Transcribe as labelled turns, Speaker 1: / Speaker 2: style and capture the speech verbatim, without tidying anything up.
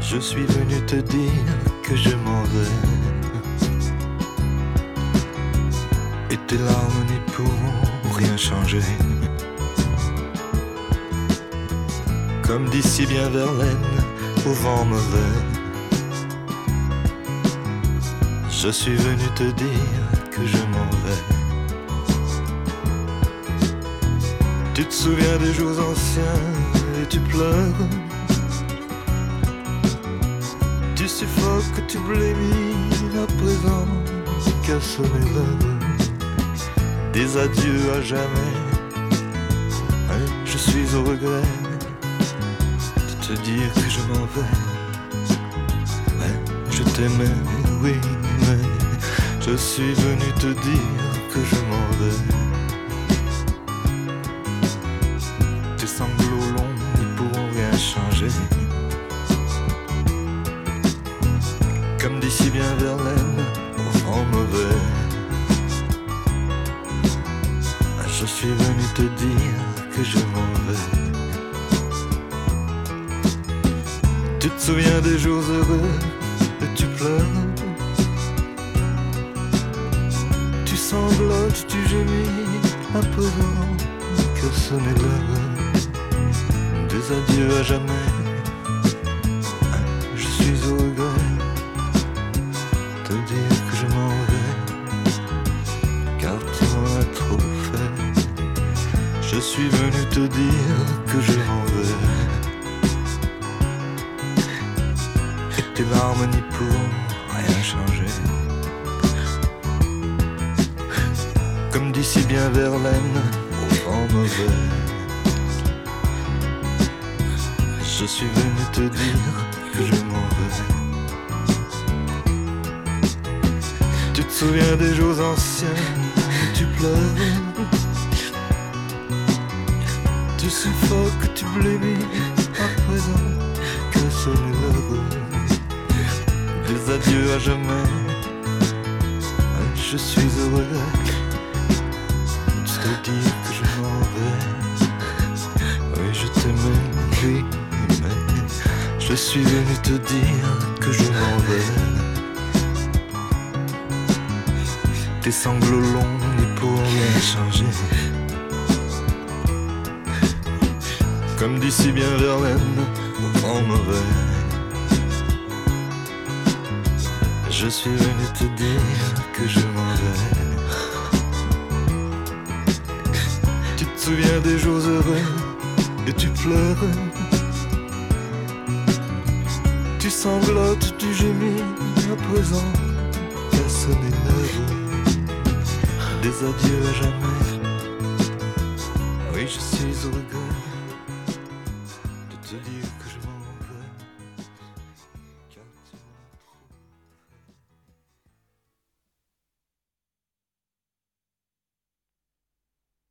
Speaker 1: Je suis venu te dire que je m'en vais, et tes larmes n'y pourront rien changer. Comme dit si bien Verlaine, au vent mauvais, je suis venu te dire que je m'en vais. Tu te souviens des jours anciens et tu pleures. Tu suffoques, tu blémis à présent, qu'à sonner l'heure des adieux à jamais. Hein, je suis au regret de te dire que je m'en vais. Hein, je t'aimais, oui, mais je suis venu te dire que je m'en vais. Tes sanglots longs ne pourront rien changer. Comme dit si bien Verlaine, au vent mauvais, je suis venu te dire que je m'en vais. Tu te souviens des jours heureux et tu pleures. Tu sanglotes, tu gémis à présent, que sonnait l'heure des adieux à jamais. Je suis au regret te dire que je m'en vais, car tu m'en as trop fait. Je suis venu te dire que je m'en vais, et tes larmes n'y pourront rien changer. Comme dit si bien Verlaine, au vent mauvais, je suis venu te dire que je m'en vais. Tu te souviens des jours anciens où tu pleures. Tu suffoques, tu blémis à présent, que sonne l'heure des adieux à jamais. Je suis heureux de te dire que je m'en vais. Oui, je t'aimais, oui, mais je suis venu te dire que je m'en vais. Tes sanglots longs n'y pourront rien changer. Comme dit si bien Verlaine, au vent mauvais, je suis venu te dire que je m'en vais. Tu te souviens des jours heureux et tu pleures. Tu sanglotes, tu gémis à présent, qu'à sonner l'heure des adieux à jamais. Oui, je suis au regret de te dire